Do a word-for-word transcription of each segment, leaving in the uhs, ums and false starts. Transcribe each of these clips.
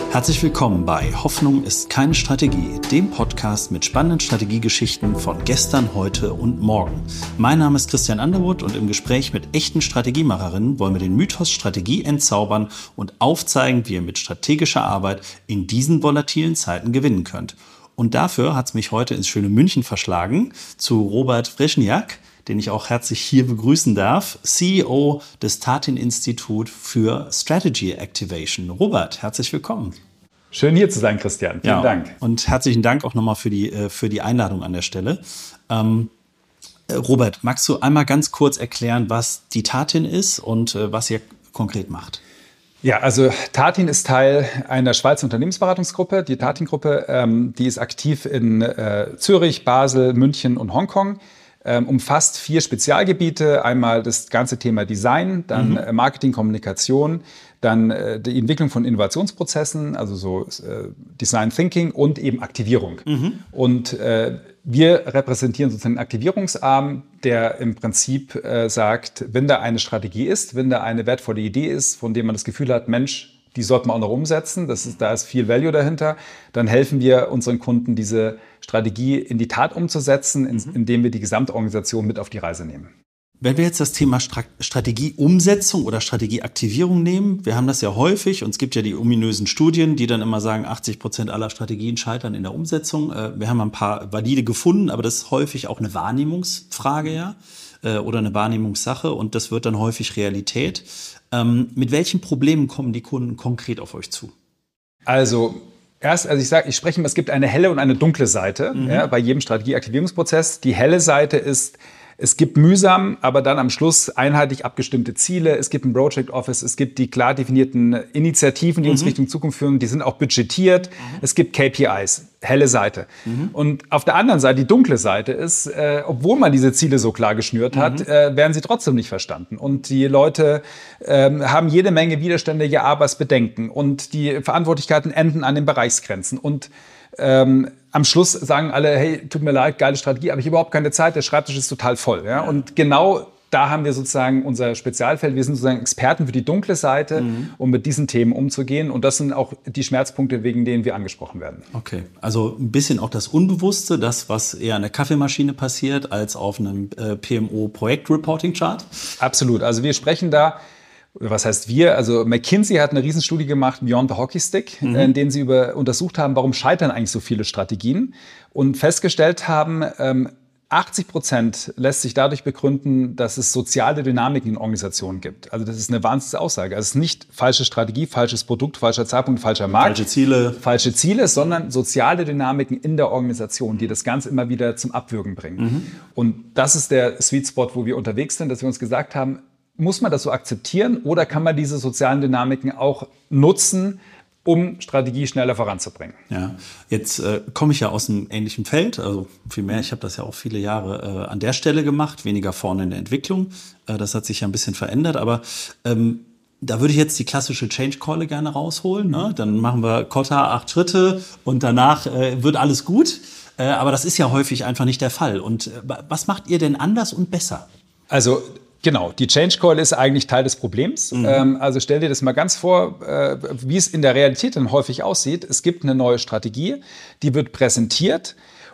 Herzlich willkommen bei Hoffnung ist keine Strategie, dem Podcast mit spannenden Strategiegeschichten von gestern, heute und morgen. Mein Name ist Christian Underwood und im Gespräch mit echten Strategiemacherinnen wollen wir den Mythos Strategie entzaubern und aufzeigen, wie ihr mit strategischer Arbeit in diesen volatilen Zeiten gewinnen könnt. Und dafür hat es mich heute ins schöne München verschlagen zu Robert Frischniak, den ich auch herzlich hier begrüßen darf, C E O des Tatin-Institut für Strategy Activation. Robert, herzlich willkommen. Schön hier zu sein, Christian. Vielen ja, Dank. Und herzlichen Dank auch nochmal für die, für die Einladung an der Stelle. Ähm, Robert, magst du einmal ganz kurz erklären, was die Tatin ist und äh, was ihr konkret macht? Ja, also Tatin ist Teil einer Schweizer Unternehmensberatungsgruppe. Die Tatin-Gruppe, ähm, die ist aktiv in äh, Zürich, Basel, München und Hongkong. Ähm, umfasst vier Spezialgebiete. Einmal das ganze Thema Design, dann mhm. Marketing, Kommunikation, dann äh, die Entwicklung von Innovationsprozessen, also so äh, Design Thinking und eben Aktivierung. Mhm. Und äh, wir repräsentieren sozusagen den Aktivierungsarm, der im Prinzip äh, sagt, wenn da eine Strategie ist, wenn da eine wertvolle Idee ist, von der man das Gefühl hat, Mensch, die sollten wir auch noch umsetzen, das ist, da ist viel Value dahinter, dann helfen wir unseren Kunden, diese Strategie in die Tat umzusetzen, in, indem wir die Gesamtorganisation mit auf die Reise nehmen. Wenn wir jetzt das Thema Strategieumsetzung oder Strategieaktivierung nehmen, wir haben das ja häufig und es gibt ja die ominösen Studien, die dann immer sagen, achtzig Prozent aller Strategien scheitern in der Umsetzung. Wir haben ein paar valide gefunden, aber das ist häufig auch eine Wahrnehmungsfrage ja oder eine Wahrnehmungssache und das wird dann häufig Realität. Ähm, mit welchen Problemen kommen die Kunden konkret auf euch zu? Also erst, also ich sage, ich spreche immer, es gibt eine helle und eine dunkle Seite mhm. ja, bei jedem Strategieaktivierungsprozess. Die helle Seite ist, es gibt mühsam, aber dann am Schluss einheitlich abgestimmte Ziele. Es gibt ein Project Office, es gibt die klar definierten Initiativen, die mhm. uns Richtung Zukunft führen. Die sind auch budgetiert. Mhm. Es gibt K P Is, helle Seite. Mhm. Und auf der anderen Seite, die dunkle Seite ist, äh, obwohl man diese Ziele so klar geschnürt hat, mhm. äh, werden sie trotzdem nicht verstanden. Und die Leute äh, haben jede Menge Widerstände, ja, aber es Bedenken. Und die Verantwortlichkeiten enden an den Bereichsgrenzen. Und ähm, am Schluss sagen alle, hey, tut mir leid, geile Strategie, aber ich habe überhaupt keine Zeit, der Schreibtisch ist total voll. Ja? Und genau da haben wir sozusagen unser Spezialfeld. Wir sind sozusagen Experten für die dunkle Seite, mhm. um mit diesen Themen umzugehen. Und das sind auch die Schmerzpunkte, wegen denen wir angesprochen werden. Okay, also ein bisschen auch das Unbewusste, das, was eher an der Kaffeemaschine passiert, als auf einem äh, P M O-Projekt-Reporting-Chart? Absolut, also wir sprechen da, was heißt wir? Also McKinsey hat eine Riesenstudie gemacht, Beyond the Hockey Stick, mhm. in denen sie über, untersucht haben, warum scheitern eigentlich so viele Strategien und festgestellt haben, ähm, achtzig Prozent lässt sich dadurch begründen, dass es soziale Dynamiken in Organisationen gibt. Also das ist eine Wahnsinnsaussage. Also es ist nicht falsche Strategie, falsches Produkt, falscher Zeitpunkt, falscher Markt. Falsche Ziele. Falsche Ziele, sondern soziale Dynamiken in der Organisation, die das Ganze immer wieder zum Abwürgen bringen. Mhm. Und das ist der Sweet Spot, wo wir unterwegs sind, dass wir uns gesagt haben, muss man das so akzeptieren oder kann man diese sozialen Dynamiken auch nutzen, um Strategie schneller voranzubringen? Ja, jetzt äh, komme ich ja aus einem ähnlichen Feld, also vielmehr, ich habe das ja auch viele Jahre äh, an der Stelle gemacht, weniger vorne in der Entwicklung. Äh, das hat sich ja ein bisschen verändert, aber ähm, da würde ich jetzt die klassische Change-Calle gerne rausholen. Ne? Dann machen wir Kotta, acht Schritte und danach äh, wird alles gut. Äh, aber das ist ja häufig einfach nicht der Fall. Und äh, was macht ihr denn anders und besser? Also genau, die Change Call ist eigentlich Teil des Problems. Mhm. Ähm, also stell dir das mal ganz vor, äh, wie es in der Realität dann häufig aussieht. Es gibt eine neue Strategie, die wird präsentiert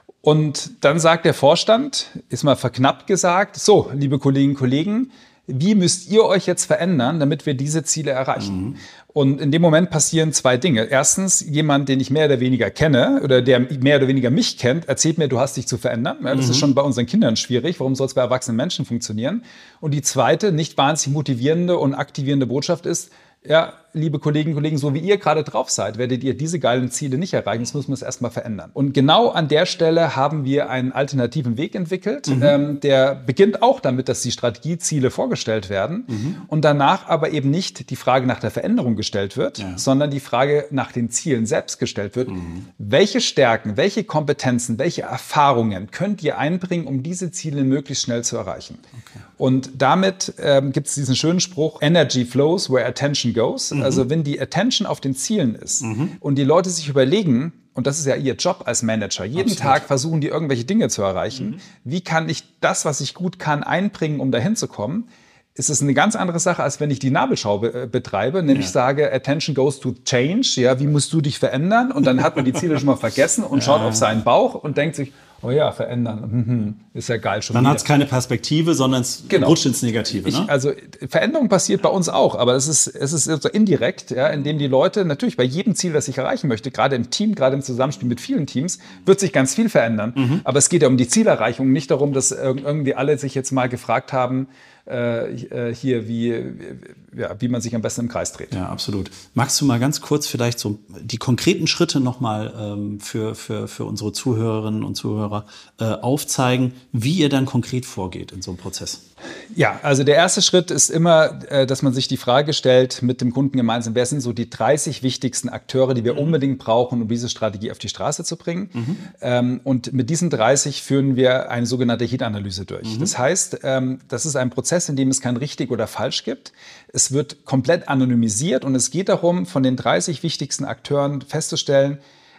und dann sagt der Vorstand, ist mal verknappt gesagt, so, liebe Kolleginnen und Kollegen, wie müsst ihr euch jetzt verändern, damit wir diese Ziele erreichen? Mhm. Und in dem Moment passieren zwei Dinge. Erstens, jemand, den ich mehr oder weniger kenne oder der mehr oder weniger mich kennt, erzählt mir, du hast dich zu verändern. Ja, das mhm. ist schon bei unseren Kindern schwierig. Warum soll es bei erwachsenen Menschen funktionieren? Und die zweite, nicht wahnsinnig motivierende und aktivierende Botschaft ist, ja, liebe Kolleginnen und Kollegen, so wie ihr gerade drauf seid, werdet ihr diese geilen Ziele nicht erreichen. Das müssen wir es erstmal verändern. Und genau an der Stelle haben wir einen alternativen Weg entwickelt. Mhm. Ähm, der beginnt auch damit, dass die Strategieziele vorgestellt werden mhm. und danach aber eben nicht die Frage nach der Veränderung gestellt wird, ja. sondern die Frage nach den Zielen selbst gestellt wird. Mhm. Welche Stärken, welche Kompetenzen, welche Erfahrungen könnt ihr einbringen, um diese Ziele möglichst schnell zu erreichen? Okay. Und damit ähm, gibt es diesen schönen Spruch, Energy flows where attention goes. Mhm. Also wenn die Attention auf den Zielen ist mhm. und die Leute sich überlegen, und das ist ja ihr Job als Manager, jeden Absolut. Tag versuchen die irgendwelche Dinge zu erreichen, mhm. wie kann ich das, was ich gut kann, einbringen, um dahin zu kommen, ist es eine ganz andere Sache, als wenn ich die Nabelschau be- betreibe, nämlich ja. sage, Attention goes to change, ja, wie musst du dich verändern? Und dann hat man die Ziele schon mal vergessen und ja. schaut auf seinen Bauch und denkt sich, oh ja, verändern, mhm. ist ja geil schon Dann hat es keine Perspektive, sondern es genau. rutscht ins Negative. Ich, ne? also Veränderung passiert bei uns auch, aber es ist, es ist so indirekt, ja, indem die Leute natürlich bei jedem Ziel, das ich erreichen möchte, gerade im Team, gerade im Zusammenspiel mit vielen Teams, wird sich ganz viel verändern. Mhm. Aber es geht ja um die Zielerreichung, nicht darum, dass irgendwie alle sich jetzt mal gefragt haben, Äh, hier, wie, ja, wie man sich am besten im Kreis dreht. Ja, absolut. Magst du mal ganz kurz vielleicht so die konkreten Schritte nochmal ähm, für, für, für unsere Zuhörerinnen und Zuhörer äh, aufzeigen, wie ihr dann konkret vorgeht in so einem Prozess? Ja, also der erste Schritt ist immer, äh, dass man sich die Frage stellt mit dem Kunden gemeinsam, wer sind so die dreißig wichtigsten Akteure, die wir mhm. unbedingt brauchen, um diese Strategie auf die Straße zu bringen. Mhm. Ähm, und mit diesen dreißig führen wir eine sogenannte Heat-Analyse durch. Mhm. Das heißt, ähm, das ist ein Prozess, in dem es kein richtig oder falsch gibt. Es wird komplett anonymisiert und es geht darum, von den dreißig wichtigsten Akteuren festzustellen,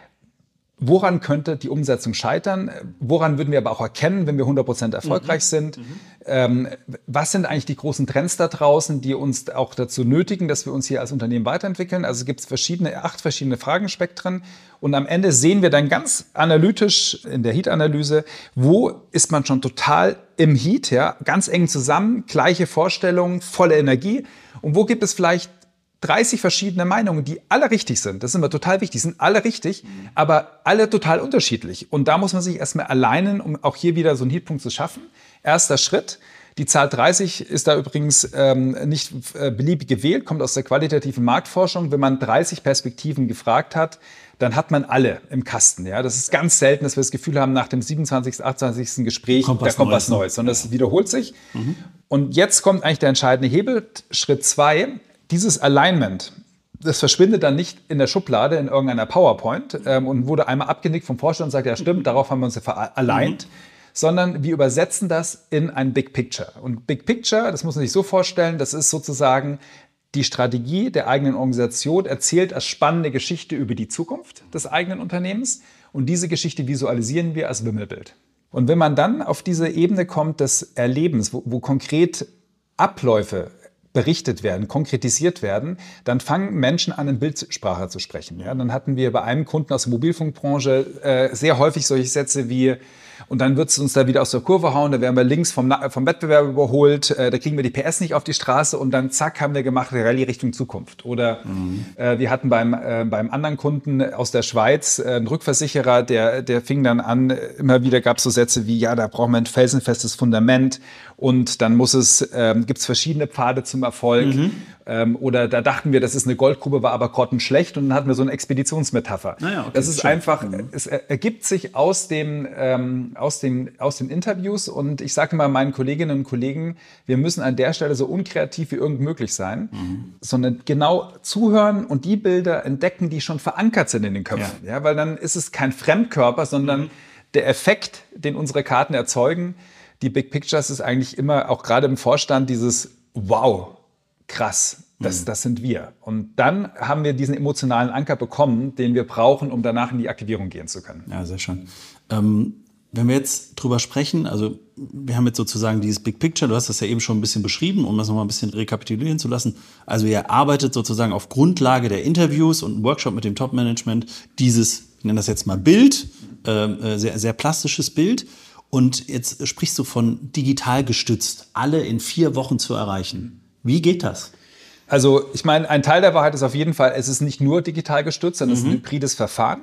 woran könnte die Umsetzung scheitern? Woran würden wir aber auch erkennen, wenn wir hundert Prozent erfolgreich mhm. sind? Mhm. Ähm, was sind eigentlich die großen Trends da draußen, die uns auch dazu nötigen, dass wir uns hier als Unternehmen weiterentwickeln? Also es gibt verschiedene, acht verschiedene Fragenspektren. Und am Ende sehen wir dann ganz analytisch in der Heat-Analyse, wo ist man schon total im Heat, ja, ganz eng zusammen, gleiche Vorstellungen, volle Energie. Und wo gibt es vielleicht dreißig verschiedene Meinungen, die alle richtig sind. Das ist immer total wichtig. Die sind alle richtig, aber alle total unterschiedlich. Und da muss man sich erstmal alleinen, um auch hier wieder so einen Heatpunkt zu schaffen. Erster Schritt. Die Zahl dreißig ist da übrigens ähm, nicht äh, beliebig gewählt, kommt aus der qualitativen Marktforschung. Wenn man dreißig Perspektiven gefragt hat, dann hat man alle im Kasten. Ja? Das ist ganz selten, dass wir das Gefühl haben, nach dem siebenundzwanzigsten, achtundzwanzigsten Gespräch, kommt da kommt was Neues, sondern es wiederholt sich. Mhm. Und jetzt kommt eigentlich der entscheidende Hebel. Schritt zwei. Dieses Alignment, das verschwindet dann nicht in der Schublade in irgendeiner PowerPoint ähm, und wurde einmal abgenickt vom Vorstand und sagt, ja stimmt, darauf haben wir uns ja aligned, mhm. sondern wir übersetzen das in ein Big Picture. Und Big Picture, das muss man sich so vorstellen, das ist sozusagen die Strategie der eigenen Organisation, erzählt als spannende Geschichte über die Zukunft des eigenen Unternehmens und diese Geschichte visualisieren wir als Wimmelbild. Und wenn man dann auf diese Ebene kommt des Erlebens, wo, wo konkret Abläufe berichtet werden, konkretisiert werden, dann fangen Menschen an, in Bildsprache zu sprechen. Ja, dann hatten wir bei einem Kunden aus der Mobilfunkbranche äh, sehr häufig solche Sätze wie, und dann wird es uns da wieder aus der Kurve hauen, da werden wir links vom, vom Wettbewerb überholt, äh, da kriegen wir die P S nicht auf die Straße und dann zack, haben wir gemacht, Rallye Richtung Zukunft. Oder mhm. äh, wir hatten beim, äh, beim anderen Kunden aus der Schweiz äh, einen Rückversicherer, der, der fing dann an, immer wieder gab es so Sätze wie, ja, da brauchen wir ein felsenfestes Fundament und dann muss es, ähm, gibt es verschiedene Pfade zum Erfolg. Mhm. Ähm, oder da dachten wir, das ist eine Goldgrube, war aber grottenschlecht und dann hatten wir so eine Expeditionsmetapher. Naja, okay, das ist schön. Einfach, mhm. es ergibt sich aus, dem, ähm, aus, den, aus den Interviews und ich sage mal meinen Kolleginnen und Kollegen, wir müssen an der Stelle so unkreativ wie irgend möglich sein, mhm. sondern genau zuhören und die Bilder entdecken, die schon verankert sind in den Köpfen. Ja. Ja, weil dann ist es kein Fremdkörper, sondern mhm. der Effekt, den unsere Karten erzeugen, die Big Pictures ist eigentlich immer, auch gerade im Vorstand, dieses Wow, krass, das, das sind wir. Und dann haben wir diesen emotionalen Anker bekommen, den wir brauchen, um danach in die Aktivierung gehen zu können. Ja, sehr schön. Ähm, wenn wir jetzt drüber sprechen, also wir haben jetzt sozusagen dieses Big Picture, du hast das ja eben schon ein bisschen beschrieben, um das nochmal ein bisschen rekapitulieren zu lassen. Also ihr arbeitet sozusagen auf Grundlage der Interviews und einem Workshop mit dem Top-Management dieses, ich nenne das jetzt mal Bild, äh, sehr, sehr plastisches Bild. Und jetzt sprichst du von digital gestützt, alle in vier Wochen zu erreichen. Wie geht das? Also ich meine, ein Teil der Wahrheit ist auf jeden Fall, es ist nicht nur digital gestützt, sondern mhm. es ist ein hybrides Verfahren.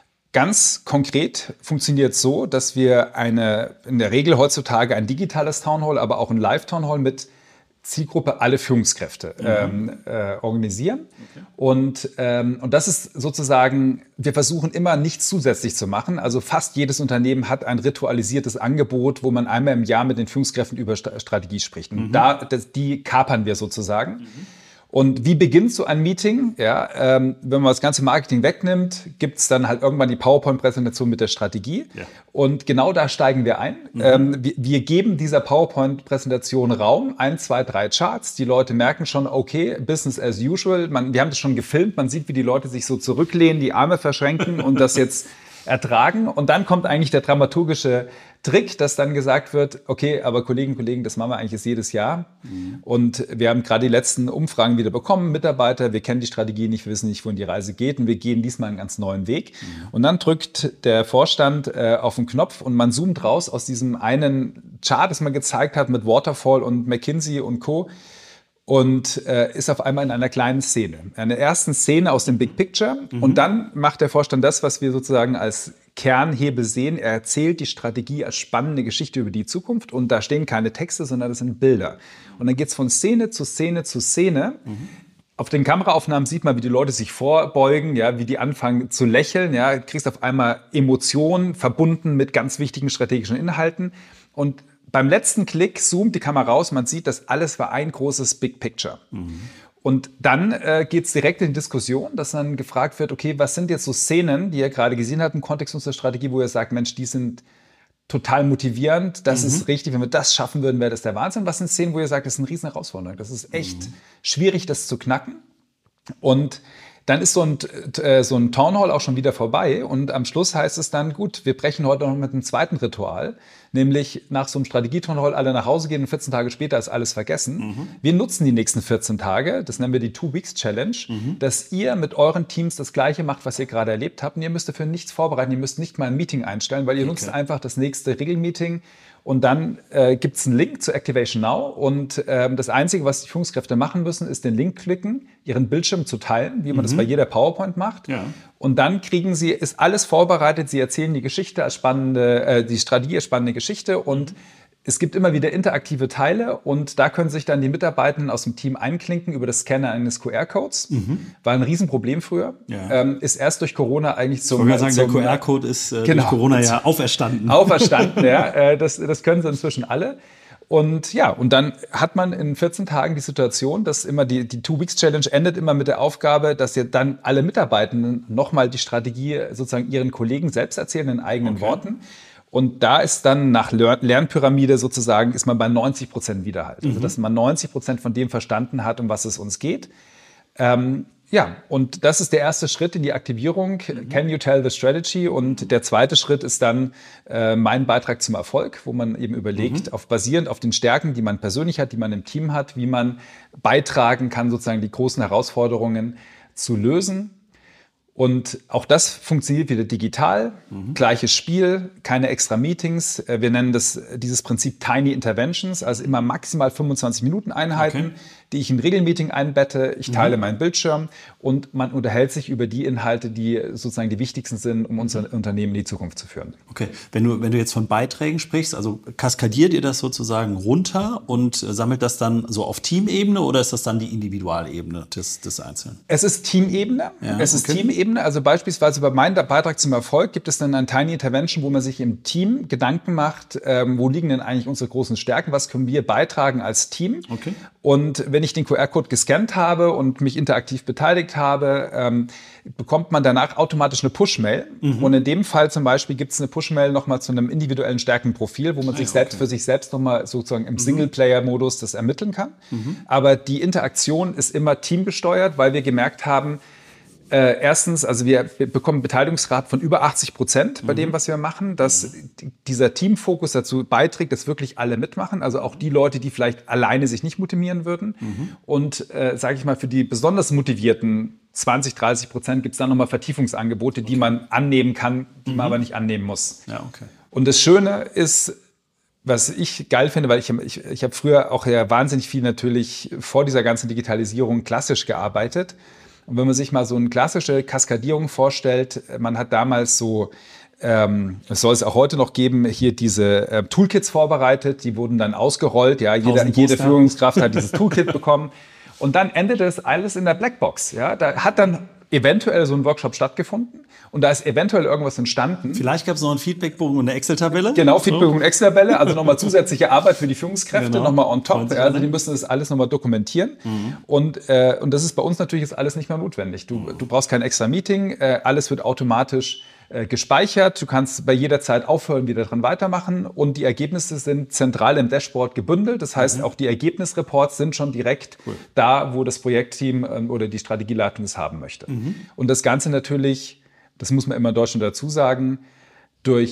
Ganz konkret funktioniert es so, dass wir eine, in der Regel heutzutage ein digitales Townhall, aber auch ein Live-Townhall mit Zielgruppe alle Führungskräfte mhm. ähm, äh, organisieren. Okay. Und, ähm, und das ist sozusagen, wir versuchen immer nichts zusätzlich zu machen. Also fast jedes Unternehmen hat ein ritualisiertes Angebot, wo man einmal im Jahr mit den Führungskräften über St- Strategie spricht. Und mhm. da, das, die kapern wir sozusagen. Mhm. Und wie beginnt so ein Meeting? Ja, ähm, wenn man das ganze Marketing wegnimmt, gibt es dann halt irgendwann die PowerPoint-Präsentation mit der Strategie. Ja. Und genau da steigen wir ein. Mhm. Ähm, wir, wir geben dieser PowerPoint-Präsentation Raum, ein, zwei, drei Charts. Die Leute merken schon, okay, Business as usual. Man, wir haben das schon gefilmt. Man sieht, wie die Leute sich so zurücklehnen, die Arme verschränken und das jetzt ertragen. Und dann kommt eigentlich der dramaturgische Trick, dass dann gesagt wird, okay, aber Kolleginnen und Kollegen, das machen wir eigentlich jedes Jahr. Mhm. Und wir haben gerade die letzten Umfragen wieder bekommen, Mitarbeiter, wir kennen die Strategie nicht, wir wissen nicht, wohin die Reise geht und wir gehen diesmal einen ganz neuen Weg. Mhm. Und dann drückt der Vorstand äh, auf den Knopf und man zoomt raus aus diesem einen Chart, das man gezeigt hat mit Waterfall und McKinsey und Co., und äh, ist auf einmal in einer kleinen Szene, einer ersten Szene aus dem Big Picture. Mhm. Und dann macht der Vorstand das, was wir sozusagen als Kernhebel sehen. Er erzählt die Strategie als spannende Geschichte über die Zukunft und da stehen keine Texte, sondern das sind Bilder. Und dann geht es von Szene zu Szene zu Szene. Mhm. Auf den Kameraaufnahmen sieht man, wie die Leute sich vorbeugen, ja, wie die anfangen zu lächeln. Ja, du kriegst auf einmal Emotionen verbunden mit ganz wichtigen strategischen Inhalten. Und beim letzten Klick zoomt die Kamera raus, man sieht, das alles war ein großes Big Picture. Mhm. Und dann äh, geht es direkt in die Diskussion, dass dann gefragt wird, okay, was sind jetzt so Szenen, die ihr gerade gesehen habt im Kontext unserer Strategie, wo ihr sagt, Mensch, die sind total motivierend, das mhm. ist richtig, wenn wir das schaffen würden, wäre das der Wahnsinn. Was sind Szenen, wo ihr sagt, das ist eine riesen Herausforderung, das ist echt mhm. schwierig, das zu knacken. Und dann ist so ein, äh, so ein Town Hall auch schon wieder vorbei und am Schluss heißt es dann, gut, wir brechen heute noch mit einem zweiten Ritual, nämlich nach so einem Strategie-Town Hall alle nach Hause gehen und vierzehn Tage später ist alles vergessen. Mhm. Wir nutzen die nächsten vierzehn Tage, das nennen wir die Two-Weeks-Challenge, mhm. dass ihr mit euren Teams das Gleiche macht, was ihr gerade erlebt habt und ihr müsst dafür nichts vorbereiten, ihr müsst nicht mal ein Meeting einstellen, weil ihr okay. nutzt einfach das nächste Regelmeeting. Und dann äh, gibt es einen Link zu Activation Now und ähm, das Einzige, was die Führungskräfte machen müssen, ist den Link klicken, ihren Bildschirm zu teilen, wie man mhm. das bei jeder PowerPoint macht. Ja. Und dann kriegen sie, ist alles vorbereitet, sie erzählen die Geschichte als spannende, äh, die Strategie als spannende Geschichte und es gibt immer wieder interaktive Teile und da können sich dann die Mitarbeitenden aus dem Team einklinken über das Scannen eines Q R-Codes. Mhm. War ein Riesenproblem früher. Ja. Ähm, ist erst durch Corona eigentlich zum... Ich wollte sagen, zum, der Q R-Code ist äh, genau, durch Corona ja auferstanden. Auferstanden, ja. Äh, das, das können sie inzwischen alle. Und ja, und dann hat man in vierzehn Tagen die Situation, dass immer die, die Two-Weeks-Challenge endet immer mit der Aufgabe, dass ihr dann alle Mitarbeitenden nochmal die Strategie sozusagen ihren Kollegen selbst erzählen in eigenen okay. Worten. Und da ist dann nach Lernpyramide sozusagen, ist man bei neunzig Prozent Widerhalt. Mhm. Also dass man neunzig Prozent von dem verstanden hat, um was es uns geht. Ähm, ja, und das ist der erste Schritt in die Aktivierung. Mhm. Can you tell the strategy? Und der zweite Schritt ist dann äh, mein Beitrag zum Erfolg, wo man eben überlegt, mhm. auf, basierend auf den Stärken, die man persönlich hat, die man im Team hat, wie man beitragen kann, sozusagen die großen Herausforderungen zu lösen. Und auch das funktioniert wieder digital, mhm. gleiches Spiel, keine extra Meetings. Wir nennen das dieses Prinzip Tiny Interventions, also immer maximal fünfundzwanzig Minuten Einheiten, okay. die ich in ein Regelmeeting einbette. Ich teile mhm. meinen Bildschirm und man unterhält sich über die Inhalte, die sozusagen die wichtigsten sind, um unser mhm. Unternehmen in die Zukunft zu führen. Okay, wenn du, wenn du jetzt von Beiträgen sprichst, also kaskadiert ihr das sozusagen runter und sammelt das dann so auf Teamebene oder ist das dann die Individualebene des, des Einzelnen? Es ist Teamebene. Ja, es ist okay. Teamebene. Also beispielsweise bei meinem Beitrag zum Erfolg gibt es dann ein Tiny Intervention, wo man sich im Team Gedanken macht, ähm, wo liegen denn eigentlich unsere großen Stärken, was können wir beitragen als Team. Okay. Und wenn ich den Q R-Code gescannt habe und mich interaktiv beteiligt habe, ähm, bekommt man danach automatisch eine Push-Mail. Mhm. Und in dem Fall zum Beispiel gibt es eine Push-Mail nochmal zu einem individuellen Stärkenprofil, wo man ah, sich ja, selbst okay. für sich selbst nochmal sozusagen im mhm. Singleplayer-Modus das ermitteln kann. Mhm. Aber die Interaktion ist immer teamgesteuert, weil wir gemerkt haben, Äh, erstens, also wir bekommen einen Beteiligungsgrad von über achtzig Prozent bei mhm. dem, was wir machen, dass mhm. dieser Teamfokus dazu beiträgt, dass wirklich alle mitmachen, also auch die Leute, die vielleicht alleine sich nicht motivieren würden. Mhm. Und, äh, sage ich mal, für die besonders motivierten zwanzig, dreißig Prozent gibt es dann nochmal Vertiefungsangebote, okay. die man annehmen kann, die mhm. man aber nicht annehmen muss. Ja, okay. Und das Schöne ist, was ich geil finde, weil ich, ich, ich habe früher auch ja wahnsinnig viel natürlich vor dieser ganzen Digitalisierung klassisch gearbeitet. Und wenn man sich mal so eine klassische Kaskadierung vorstellt, man hat damals so, ähm, es soll es auch heute noch geben, hier diese äh, Toolkits vorbereitet, die wurden dann ausgerollt, ja, jeder, jede Führungskraft hat dieses Toolkit bekommen und dann endete das alles in der Blackbox, ja, da hat dann eventuell so ein Workshop stattgefunden und da ist eventuell irgendwas entstanden. Vielleicht gab es noch einen Feedbackbogen und eine Excel-Tabelle. Genau, Feedbackbogen und Excel-Tabelle, also nochmal zusätzliche Arbeit für die Führungskräfte, genau. nochmal on top. Also die müssen das alles nochmal dokumentieren. Mhm. Und, äh, und das ist bei uns natürlich jetzt alles nicht mehr notwendig. Du, mhm. du brauchst kein extra Meeting, äh, alles wird automatisch äh, gespeichert. Du kannst bei jeder Zeit aufhören, wieder dran weitermachen und die Ergebnisse sind zentral im Dashboard gebündelt. Das heißt, mhm. auch die Ergebnisreports sind schon direkt cool. da, wo das Projektteam ähm, oder die Strategieleitung es haben möchte. Mhm. Und das Ganze natürlich, das muss man immer in Deutschland dazu sagen, durch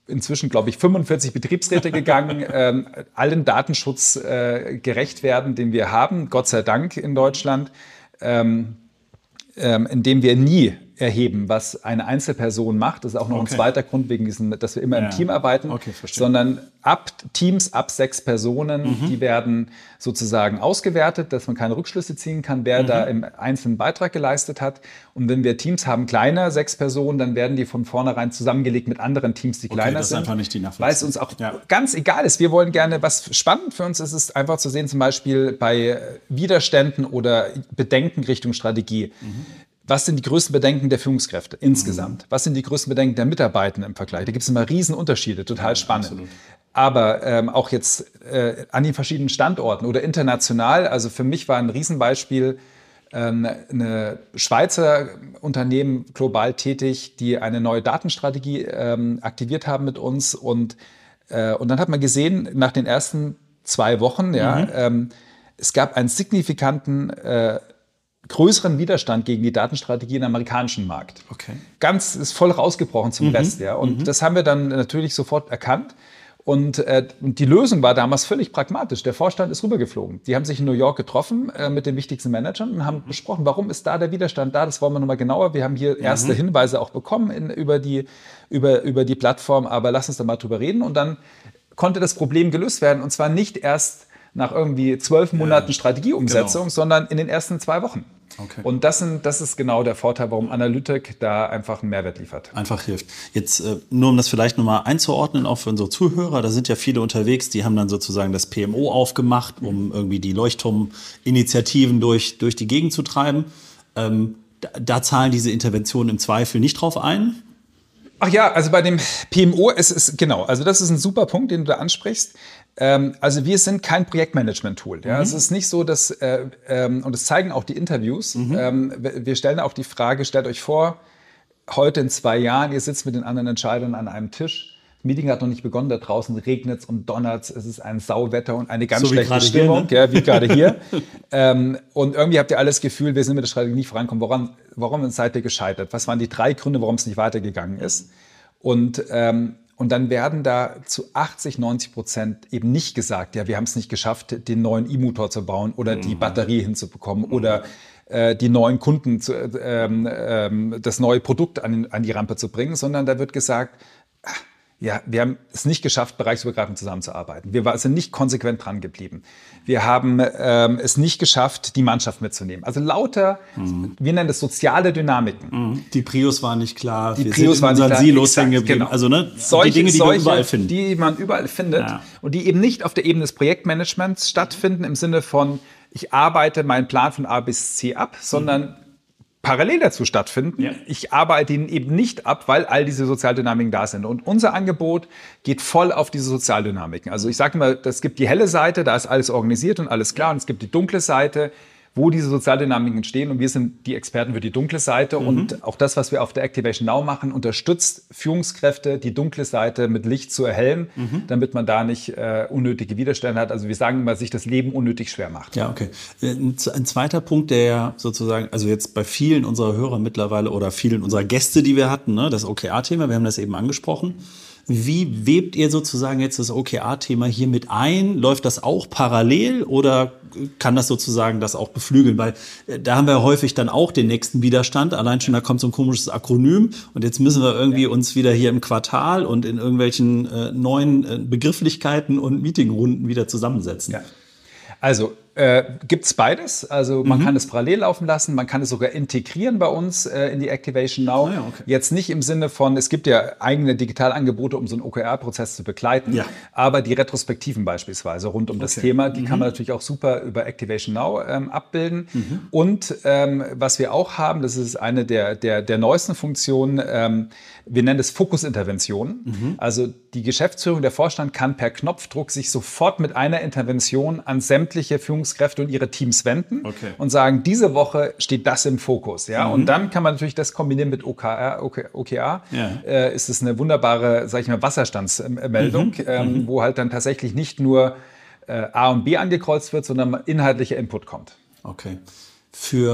inzwischen, glaube ich, fünfundvierzig Betriebsräte gegangen, ähm, allen Datenschutz äh, gerecht werden, den wir haben, Gott sei Dank in Deutschland, ähm, ähm, indem wir nie erheben, was eine Einzelperson macht. Das ist auch noch okay. ein zweiter Grund, wegen diesem, dass wir immer ja. im Team arbeiten, okay, sondern ab Teams ab sechs Personen, mhm. die werden sozusagen ausgewertet, dass man keine Rückschlüsse ziehen kann, wer mhm. da im einzelnen Beitrag geleistet hat. Und wenn wir Teams haben, kleiner, sechs Personen, dann werden die von vornherein zusammengelegt mit anderen Teams, die okay, kleiner das sind. Ist einfach nicht die weil es uns auch ja. ganz egal ist. Wir wollen gerne, was spannend für uns ist, ist einfach zu sehen, zum Beispiel bei Widerständen oder Bedenken Richtung Strategie. Mhm. Was sind die größten Bedenken der Führungskräfte insgesamt? Mhm. Was sind die größten Bedenken der Mitarbeitenden im Vergleich? Da gibt es immer Riesenunterschiede, total ja, spannend. Absolut. Aber ähm, auch jetzt äh, an den verschiedenen Standorten oder international, also für mich war ein Riesenbeispiel ähm, eine Schweizer Unternehmen global tätig, die eine neue Datenstrategie ähm, aktiviert haben mit uns. Und, äh, und dann hat man gesehen, nach den ersten zwei Wochen, ja, mhm. ähm, es gab einen signifikanten äh, größeren Widerstand gegen die Datenstrategie im amerikanischen Markt. Okay. Ganz ist voll rausgebrochen zum mhm. Rest. Ja. Und mhm. das haben wir dann natürlich sofort erkannt. Und äh, die Lösung war damals völlig pragmatisch. Der Vorstand ist rübergeflogen. Die haben sich in New York getroffen äh, mit den wichtigsten Managern und haben mhm. besprochen, warum ist da der Widerstand da? Das wollen wir nochmal genauer. Wir haben hier erste mhm. Hinweise auch bekommen in, über, die, über, über die Plattform, aber lass uns da mal drüber reden. Und dann konnte das Problem gelöst werden. Und zwar nicht erst nach irgendwie zwölf Monaten ja, Strategieumsetzung, genau. sondern in den ersten zwei Wochen. Okay. Und das, sind, das ist genau der Vorteil, warum Analytic da einfach einen Mehrwert liefert. Einfach hilft. Jetzt äh, nur um das vielleicht nochmal einzuordnen, auch für unsere Zuhörer, da sind ja viele unterwegs, die haben dann sozusagen das P M O aufgemacht, um irgendwie die Leuchtturm-Initiativen durch, durch die Gegend zu treiben. Ähm, da, da zahlen diese Interventionen im Zweifel nicht drauf ein. Ach ja, also bei dem P M O, es ist genau, also das ist ein super Punkt, den du da ansprichst. Ähm, also wir sind kein Projektmanagement-Tool. Ja? Mhm. Es ist nicht so, dass, äh, ähm, und das zeigen auch die Interviews, mhm. ähm, wir stellen auch die Frage, stellt euch vor, heute in zwei Jahren, ihr sitzt mit den anderen Entscheidern an einem Tisch, das Meeting hat noch nicht begonnen, da draußen regnet es und donnert es, es ist ein Sauwetter und eine ganz so schlechte Stimmung, hier, ne? ja, wie gerade hier. ähm, und irgendwie habt ihr alles Gefühl, wir sind mit der Strategie nicht vorangekommen. Woran, warum seid ihr gescheitert? Was waren die drei Gründe, warum es nicht weitergegangen ist? Und, ähm, und dann werden da zu achtzig, neunzig Prozent eben nicht gesagt, ja, wir haben es nicht geschafft, den neuen E-Motor zu bauen oder mhm. die Batterie hinzubekommen mhm. oder äh, die neuen Kunden, zu, ähm, ähm, das neue Produkt an, an die Rampe zu bringen, sondern da wird gesagt, ach, ja, wir haben es nicht geschafft, bereichsübergreifend zusammenzuarbeiten. Wir sind nicht konsequent dran geblieben. Wir haben ähm, es nicht geschafft, die Mannschaft mitzunehmen. Also lauter, mhm. wir nennen das soziale Dynamiken. Mhm. Die Prios waren nicht klar. Die wir Prios waren nicht klar. Silos hängen geblieben. Genau. Also ne, solche, die Dinge, die solche, wir überall finden. Die man überall findet ja. und die eben nicht auf der Ebene des Projektmanagements stattfinden, im Sinne von, ich arbeite meinen Plan von A bis C ab, sondern mhm. parallel dazu stattfinden. Ja. Ich arbeite ihn eben nicht ab, weil all diese Sozialdynamiken da sind. Und unser Angebot geht voll auf diese Sozialdynamiken. Also ich sage immer, es gibt die helle Seite, da ist alles organisiert und alles klar. Und es gibt die dunkle Seite, wo diese Sozialdynamiken entstehen. Und wir sind die Experten für die dunkle Seite. Mhm. Und auch das, was wir auf der Activation Now machen, unterstützt Führungskräfte, die dunkle Seite mit Licht zu erhellen, mhm. damit man da nicht äh, unnötige Widerstände hat. Also wir sagen immer, sich das Leben unnötig schwer macht. Ja, okay. Ein, ein zweiter Punkt, der ja sozusagen, also jetzt bei vielen unserer Hörer mittlerweile oder vielen unserer Gäste, die wir hatten, ne, das O K R-Thema, wir haben das eben angesprochen. Wie webt ihr sozusagen jetzt das O K R-Thema hier mit ein? Läuft das auch parallel oder kann das sozusagen das auch beflügeln? Weil da haben wir häufig dann auch den nächsten Widerstand. Allein schon, da kommt so ein komisches Akronym und jetzt müssen wir irgendwie ja. uns wieder hier im Quartal und in irgendwelchen äh, neuen äh, Begrifflichkeiten und Meetingrunden wieder zusammensetzen. Ja. Also äh, gibt es beides. Also man mhm. kann es parallel laufen lassen, man kann es sogar integrieren bei uns äh, in die Activation Now. Ah, ja, okay. Jetzt nicht im Sinne von, es gibt ja eigene Digitalangebote, um so einen O K R-Prozess zu begleiten, ja. aber die Retrospektiven beispielsweise rund um okay. das Thema, die mhm. kann man natürlich auch super über Activation Now ähm, abbilden. Mhm. Und ähm, was wir auch haben, das ist eine der, der, der neuesten Funktionen, ähm, wir nennen es Fokusinterventionen. Mhm. Also die Geschäftsführung, der Vorstand kann per Knopfdruck sich sofort mit einer Intervention an sämtliche Führungskräfte und ihre Teams wenden okay. und sagen, diese Woche steht das im Fokus. Ja? Mhm. Und dann kann man natürlich das kombinieren mit O K R, O K R. Ja. Äh, ist es eine wunderbare, sag ich mal, Wasserstandsmeldung, mhm. ähm, mhm. wo halt dann tatsächlich nicht nur äh, A und B angekreuzt wird, sondern inhaltlicher Input kommt. Okay. Für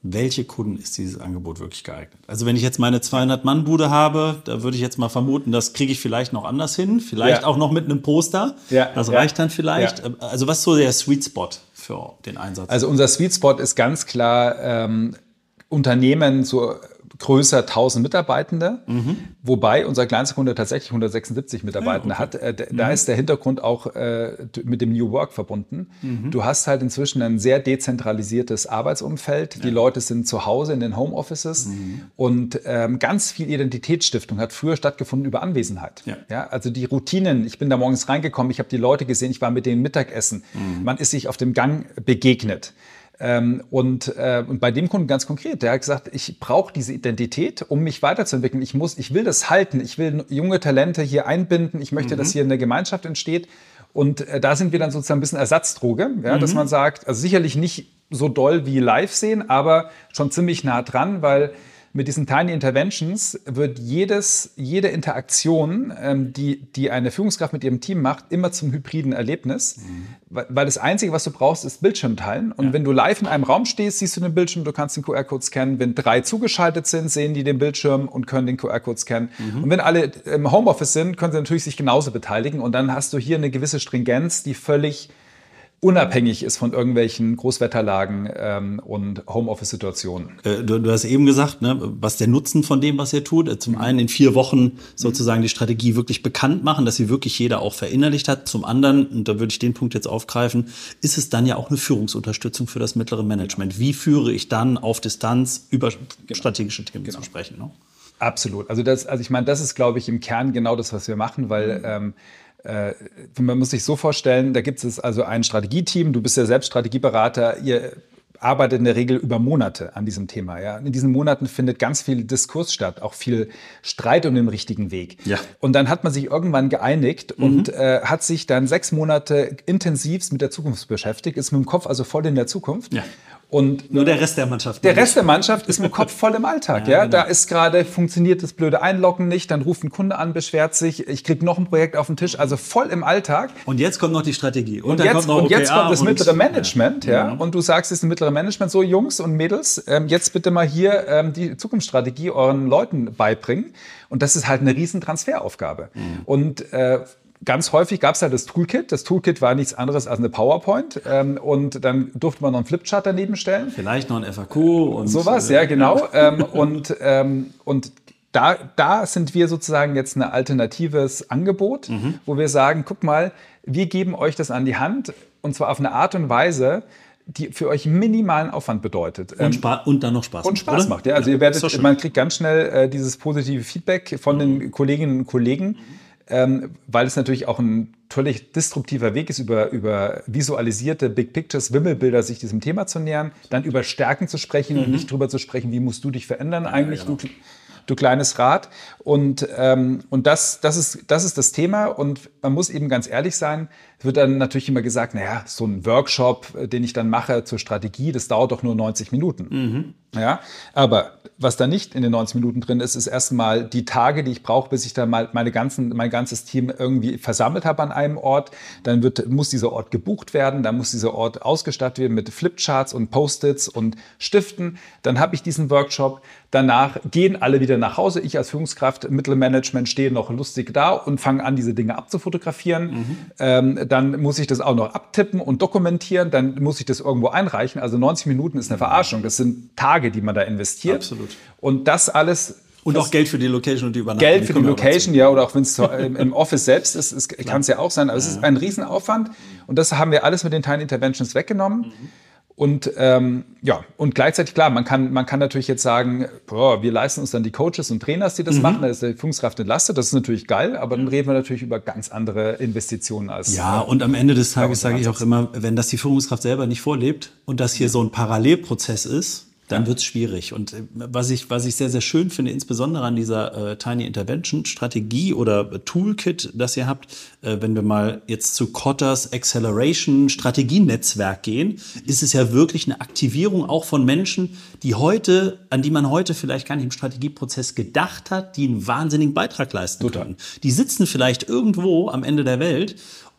welche Kunden ist dieses Angebot wirklich geeignet? Also wenn ich jetzt meine zweihundert-Mann-Bude habe, da würde ich jetzt mal vermuten, das kriege ich vielleicht noch anders hin. Vielleicht ja. auch noch mit einem Poster. Ja. Das ja. reicht dann vielleicht. Ja. Also was ist so der Sweet Spot für den Einsatz? Also unser Sweet Spot ist ganz klar ähm, Unternehmen so größer tausend Mitarbeitende, mhm. wobei unser kleinster Kunde tatsächlich hundertsechsundsiebzig Mitarbeitende ja, okay. hat. Äh, d- mhm. Da ist der Hintergrund auch äh, mit dem New Work verbunden. Mhm. Du hast halt inzwischen ein sehr dezentralisiertes Arbeitsumfeld. Ja. Die Leute sind zu Hause in den Homeoffices mhm. und ähm, ganz viel Identitätsstiftung hat früher stattgefunden über Anwesenheit. Ja. Ja, also die Routinen, ich bin da morgens reingekommen, ich habe die Leute gesehen, ich war mit denen Mittagessen. Mhm. Man ist sich auf dem Gang begegnet. Ähm, und, äh, und bei dem Kunden ganz konkret, der hat gesagt, ich brauche diese Identität, um mich weiterzuentwickeln. Ich muss, ich will das halten, ich will junge Talente hier einbinden, ich möchte, mhm. dass hier eine Gemeinschaft entsteht. Und äh, da sind wir dann sozusagen ein bisschen Ersatzdroge, ja, mhm. dass man sagt, also sicherlich nicht so doll wie live sehen, aber schon ziemlich nah dran, weil mit diesen Tiny Interventions wird jedes, jede Interaktion, ähm, die, die eine Führungskraft mit ihrem Team macht, immer zum hybriden Erlebnis. Mhm. Weil, weil das Einzige, was du brauchst, ist Bildschirm teilen. Und ja. wenn du live in einem Raum stehst, siehst du den Bildschirm, du kannst den Q R-Code scannen. Wenn drei zugeschaltet sind, sehen die den Bildschirm und können den Q R-Code scannen. Mhm. Und wenn alle im Homeoffice sind, können sie natürlich sich genauso beteiligen. Und dann hast du hier eine gewisse Stringenz, die völlig unabhängig ist von irgendwelchen Großwetterlagen ähm, und Homeoffice-Situationen. Äh, du, du hast eben gesagt, ne, was der Nutzen von dem, was ihr tut. Zum einen in vier Wochen sozusagen die Strategie wirklich bekannt machen, dass sie wirklich jeder auch verinnerlicht hat. Zum anderen, und da würde ich den Punkt jetzt aufgreifen, ist es dann ja auch eine Führungsunterstützung für das mittlere Management. Wie führe ich dann auf Distanz über genau. strategische Themen genau. zu sprechen? Ne? Absolut. Also, das, also ich meine, das ist, glaube ich, im Kern genau das, was wir machen, weil ähm, Äh, man muss sich so vorstellen, da gibt es also ein Strategieteam, du bist ja selbst Strategieberater, ihr arbeitet in der Regel über Monate an diesem Thema. Ja? In diesen Monaten findet ganz viel Diskurs statt, auch viel Streit um den richtigen Weg. Ja. Und dann hat man sich irgendwann geeinigt mhm. und äh, hat sich dann sechs Monate intensivst mit der Zukunft beschäftigt, ist mit dem Kopf also voll in der Zukunft. Ja. Und nur der Rest der Mannschaft. Der Rest der Mannschaft ist mit dem Kopf voll im Alltag. Ja, ja? Genau. Da ist gerade, funktioniert das blöde Einloggen nicht, dann ruft ein Kunde an, beschwert sich, ich kriege noch ein Projekt auf den Tisch, also voll im Alltag. Und jetzt kommt noch die Strategie. Und, und, dann jetzt, kommt, noch und jetzt kommt das und, mittlere Management. Ja. Ja? Und du sagst, es ist ein mittlere Management, so Jungs und Mädels, ähm, jetzt bitte mal hier ähm, die Zukunftsstrategie euren Leuten beibringen. Und das ist halt eine riesen Transferaufgabe. Mhm. Und äh, ganz häufig gab es halt das Toolkit. Das Toolkit war nichts anderes als eine PowerPoint. Ähm, und dann durfte man noch einen Flipchart daneben stellen. Vielleicht noch ein F A Q. Und sowas, äh, ja, genau. ähm, und ähm, und da, da sind wir sozusagen jetzt ein alternatives Angebot, mhm. wo wir sagen, guck mal, wir geben euch das an die Hand. Und zwar auf eine Art und Weise, die für euch minimalen Aufwand bedeutet. Und, Spa- und dann noch Spaß und macht. Und Spaß oder? macht, ja. Also ja, ihr werdet, man kriegt ganz schnell äh, dieses positive Feedback von mhm. den Kolleginnen und Kollegen. Mhm. Ähm, weil es natürlich auch ein völlig disruptiver Weg ist, über, über visualisierte Big Pictures, Wimmelbilder sich diesem Thema zu nähern, dann über Stärken zu sprechen mhm. und nicht drüber zu sprechen, wie musst du dich verändern eigentlich, ja, genau. du, du kleines Rad. Und, ähm, und das, das, ist, das ist das Thema. Und man muss eben ganz ehrlich sein, es wird dann natürlich immer gesagt, naja, so ein Workshop, den ich dann mache zur Strategie, das dauert doch nur neunzig Minuten. Mhm. Ja, aber was da nicht in den neunzig Minuten drin ist, ist erstmal die Tage, die ich brauche, bis ich dann mal meine ganzen, mein ganzes Team irgendwie versammelt habe an einem Ort. Dann wird, muss dieser Ort gebucht werden, dann muss dieser Ort ausgestattet werden mit Flipcharts und Post-its und Stiften. Dann habe ich diesen Workshop. Danach gehen alle wieder nach Hause. Ich als Führungskraft, Mittelmanagement stehe noch lustig da und fange an, diese Dinge abzufotografieren. Mhm. Ähm, dann muss ich das auch noch abtippen und dokumentieren. Dann muss ich das irgendwo einreichen. Also neunzig Minuten ist eine Verarschung. Das sind Tage, die man da investiert. Absolut. Und das alles... Und auch Geld für die Location und die Übernachtung. Geld für die Location, ja, oder auch wenn es im Office selbst ist, kann es ja auch sein. Aber es ist ein Riesenaufwand. Und das haben wir alles mit den Tiny Interventions weggenommen. Mhm. Und ähm, ja, und gleichzeitig, klar, man kann, man kann natürlich jetzt sagen, boah, wir leisten uns dann die Coaches und Trainers, die das mhm. machen, da ist die Führungskraft entlastet, das ist natürlich geil, aber dann reden wir natürlich über ganz andere Investitionen als... Ja, äh, und am Ende des Tages sage ich auch immer, wenn das die Führungskraft selber nicht vorlebt und das hier so ein Parallelprozess ist, dann wird es schwierig. Und was ich, was ich sehr, sehr schön finde, insbesondere an dieser äh, Tiny Intervention Strategie oder Toolkit, das ihr habt, äh, wenn wir mal jetzt zu Kotters Acceleration Strategienetzwerk gehen, ist es ja wirklich eine Aktivierung auch von Menschen, die heute, an die man heute vielleicht gar nicht im Strategieprozess gedacht hat, die einen wahnsinnigen Beitrag leisten Total. können. Die sitzen vielleicht irgendwo am Ende der Welt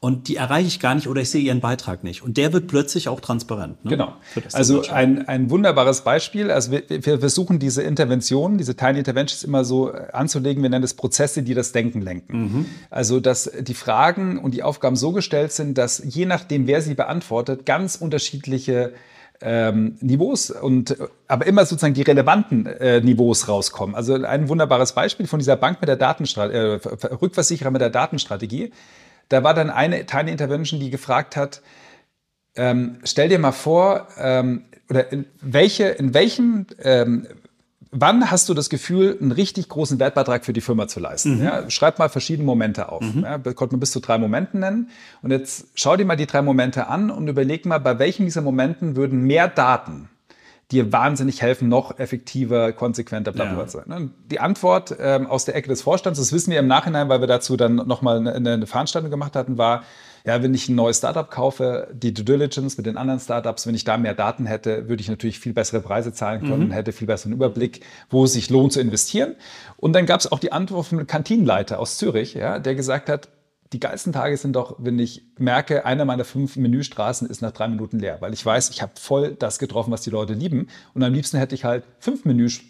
und die erreiche ich gar nicht oder ich sehe ihren Beitrag nicht. Und der wird plötzlich auch transparent. Ne? Genau. Also ein, ein wunderbares Beispiel. Also wir, wir versuchen diese Interventionen, diese Tiny Interventions immer so anzulegen, wir nennen das Prozesse, die das Denken lenken. Mhm. Also dass die Fragen und die Aufgaben so gestellt sind, dass je nachdem, wer sie beantwortet, ganz unterschiedliche Ähm, Niveaus und aber immer sozusagen die relevanten äh, Niveaus rauskommen. Also ein wunderbares Beispiel von dieser Bank mit der Datenstrategie, äh, Rückversicherer mit der Datenstrategie. Da war dann eine Tiny Intervention, die gefragt hat, ähm, stell dir mal vor, ähm, oder in welche, in welchem ähm, wann hast du das Gefühl, einen richtig großen Wertbeitrag für die Firma zu leisten? Mhm. Ja, schreib mal verschiedene Momente auf. Mhm. Ja, konnte man bis zu drei Momenten nennen. Und jetzt schau dir mal die drei Momente an und überleg mal, bei welchen dieser Momenten würden mehr Daten dir wahnsinnig helfen, noch effektiver, konsequenter, bla bla bla. Ja. Die Antwort ähm, aus der Ecke des Vorstands, das wissen wir im Nachhinein, weil wir dazu dann nochmal eine, eine Veranstaltung gemacht hatten, war, ja, wenn ich ein neues Startup kaufe, die Due Diligence mit den anderen Startups, wenn ich da mehr Daten hätte, würde ich natürlich viel bessere Preise zahlen können, mhm. hätte viel besseren Überblick, wo es sich lohnt zu investieren. Und dann gab es auch die Antwort vom Kantinenleiter aus Zürich, ja, der gesagt hat, die geilsten Tage sind doch, wenn ich merke, einer meiner fünf Menüstraßen ist nach drei Minuten leer, weil ich weiß, ich habe voll das getroffen, was die Leute lieben. Und am liebsten hätte ich halt fünf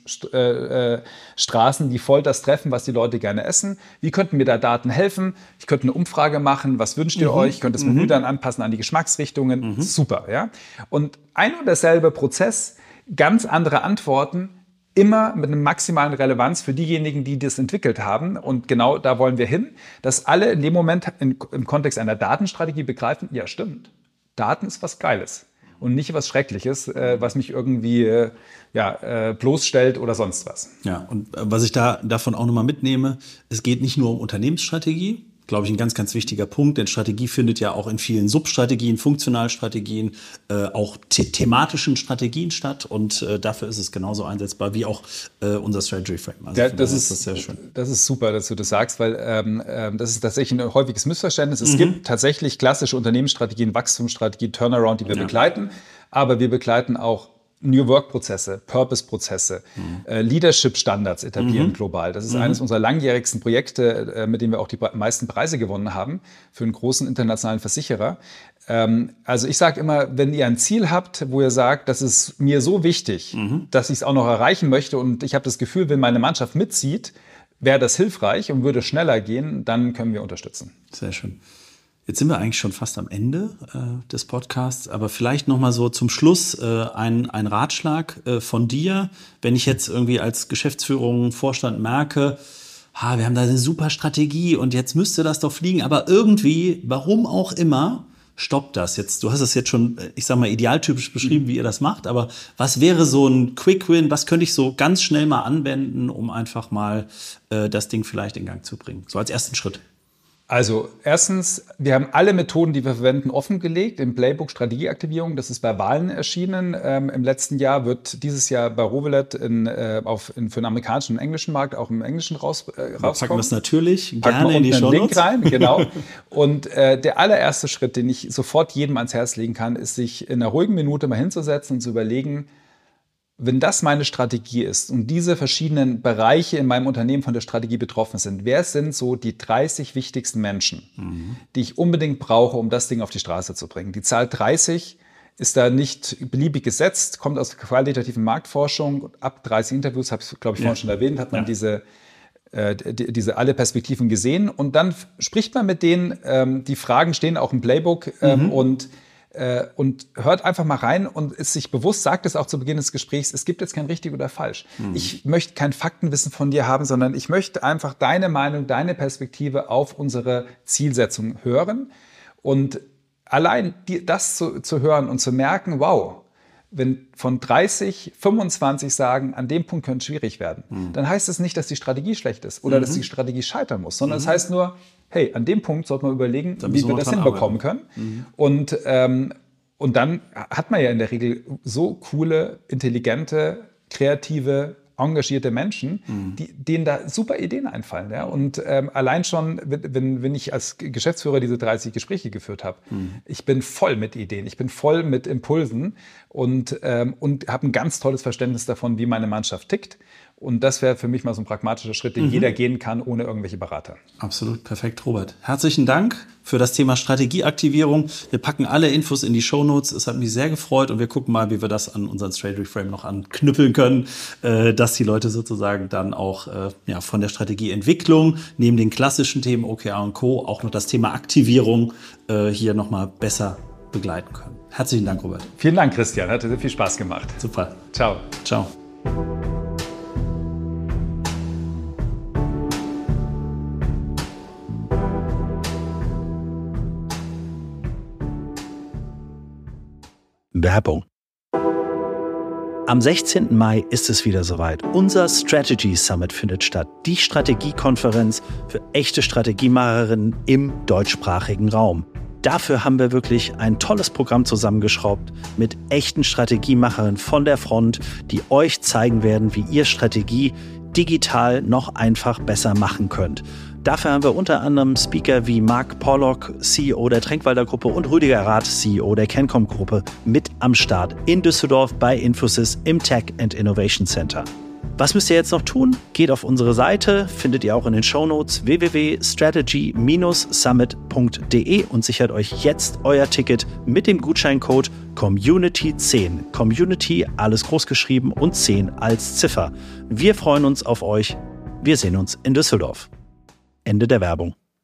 Menüstraßen, die voll das treffen, was die Leute gerne essen. Wie könnten mir da Daten helfen? Ich könnte eine Umfrage machen, was wünscht ihr mhm. euch? Ich könnte das Menü mhm. dann anpassen an die Geschmacksrichtungen. Mhm. Super, ja. Und ein und derselbe Prozess, ganz andere Antworten, immer mit einer maximalen Relevanz für diejenigen, die das entwickelt haben. Und genau da wollen wir hin, dass alle in dem Moment in, im Kontext einer Datenstrategie begreifen, ja stimmt, Daten ist was Geiles und nicht was Schreckliches, äh, was mich irgendwie äh, ja, äh, bloßstellt oder sonst was. Ja, und was ich da davon auch nochmal mitnehme, es geht nicht nur um Unternehmensstrategie, glaube ich, ein ganz, ganz wichtiger Punkt, denn Strategie findet ja auch in vielen Substrategien, Funktionalstrategien, äh, auch the- thematischen Strategien statt und äh, dafür ist es genauso einsetzbar wie auch äh, unser Strategy Frame. Also ja, das, ist, das, sehr schön. Das ist super, dass du das sagst, weil ähm, ähm, das ist tatsächlich ein häufiges Missverständnis. Es mhm. gibt tatsächlich klassische Unternehmensstrategien, Wachstumsstrategien, Turnaround, die wir ja. begleiten, aber wir begleiten auch New Work-Prozesse, Purpose-Prozesse, mhm. äh, Leadership-Standards etablieren mhm. global. Das ist mhm. eines unserer langjährigsten Projekte, äh, mit dem wir auch die meisten Preise gewonnen haben für einen großen internationalen Versicherer. Ähm, also ich sage immer, wenn ihr ein Ziel habt, wo ihr sagt, das ist mir so wichtig, mhm. dass ich es auch noch erreichen möchte und ich habe das Gefühl, wenn meine Mannschaft mitzieht, wäre das hilfreich und würde schneller gehen, dann können wir unterstützen. Sehr schön. Jetzt sind wir eigentlich schon fast am Ende äh, des Podcasts, aber vielleicht noch mal so zum Schluss äh, ein, ein Ratschlag äh, von dir, wenn ich jetzt irgendwie als Geschäftsführung, Vorstand merke, ha, wir haben da eine super Strategie und jetzt müsste das doch fliegen, aber irgendwie, warum auch immer, stoppt das. Jetzt, du hast es jetzt schon, ich sag mal, idealtypisch beschrieben, wie ihr das macht, aber was wäre so ein Quick Win, was könnte ich so ganz schnell mal anwenden, um einfach mal äh, das Ding vielleicht in Gang zu bringen? So als ersten Schritt. Also erstens, wir haben alle Methoden, die wir verwenden, offengelegt im Playbook Strategieaktivierung. Das ist bei Wahlen erschienen. Ähm, Im letzten Jahr wird dieses Jahr bei Rovelet in, äh, auf, in, für den amerikanischen und englischen Markt auch im Englischen raus, äh, rauskommen. Packen wir es natürlich Packen gerne wir in die einen Link Shownotes rein, genau. Und äh, der allererste Schritt, den ich sofort jedem ans Herz legen kann, ist, sich in einer ruhigen Minute mal hinzusetzen und zu überlegen, wenn das meine Strategie ist und diese verschiedenen Bereiche in meinem Unternehmen von der Strategie betroffen sind, wer sind so die dreißig wichtigsten Menschen, mhm. die ich unbedingt brauche, um das Ding auf die Straße zu bringen? Die Zahl dreißig ist da nicht beliebig gesetzt, kommt aus der qualitativen Marktforschung. Ab dreißig Interviews, habe ich glaube ich vorhin ja. schon erwähnt, hat man ja. diese, äh, die, diese alle Perspektiven gesehen. Und dann spricht man mit denen, ähm, die Fragen stehen auch im Playbook ähm, mhm. und Und hört einfach mal rein und ist sich bewusst, sagt es auch zu Beginn des Gesprächs, es gibt jetzt kein richtig oder falsch. Mhm. Ich möchte kein Faktenwissen von dir haben, sondern ich möchte einfach deine Meinung, deine Perspektive auf unsere Zielsetzung hören. Und allein die, das zu, zu hören und zu merken, wow, wenn von dreißig, fünfundzwanzig sagen, an dem Punkt könnte es schwierig werden, mhm. dann heißt es nicht, dass die Strategie schlecht ist oder mhm. dass die Strategie scheitern muss, sondern es mhm. heißt nur, hey, an dem Punkt sollte man überlegen, wie wir, wir das hinbekommen können. Mhm. Und, ähm, und dann hat man ja in der Regel so coole, intelligente, kreative, engagierte Menschen, mhm. die, denen da super Ideen einfallen. Ja? Und ähm, allein schon, wenn, wenn ich als Geschäftsführer diese dreißig Gespräche geführt habe, mhm. ich bin voll mit Ideen, ich bin voll mit Impulsen und, ähm, und habe ein ganz tolles Verständnis davon, wie meine Mannschaft tickt. Und das wäre für mich mal so ein pragmatischer Schritt, den mhm. jeder gehen kann, ohne irgendwelche Berater. Absolut, perfekt, Robert. Herzlichen Dank für das Thema Strategieaktivierung. Wir packen alle Infos in die Shownotes. Es hat mich sehr gefreut und wir gucken mal, wie wir das an unseren Strategy Frame noch anknüppeln können, äh, dass die Leute sozusagen dann auch äh, ja, von der Strategieentwicklung neben den klassischen Themen O K R und Co. auch noch das Thema Aktivierung äh, hier nochmal besser begleiten können. Herzlichen Dank, Robert. Vielen Dank, Christian. Hat sehr viel Spaß gemacht. Super. Ciao. Ciao. Werbung. Am sechzehnten Mai ist es wieder soweit. Unser Strategy Summit findet statt. Die Strategiekonferenz für echte Strategiemacherinnen im deutschsprachigen Raum. Dafür haben wir wirklich ein tolles Programm zusammengeschraubt mit echten Strategiemacherinnen von der Front, die euch zeigen werden, wie ihr Strategie digital noch einfach besser machen könnt. Dafür haben wir unter anderem Speaker wie Mark Pollock, C E O der Tränkwalder Gruppe, und Rüdiger Rath, C E O der Kencom Gruppe, mit am Start in Düsseldorf bei Infosys im Tech and Innovation Center. Was müsst ihr jetzt noch tun? Geht auf unsere Seite, findet ihr auch in den Shownotes w w w punkt strategy dash summit punkt d e und sichert euch jetzt euer Ticket mit dem Gutscheincode Community zehn. Community, alles groß geschrieben und zehn als Ziffer. Wir freuen uns auf euch. Wir sehen uns in Düsseldorf. Ende der Werbung.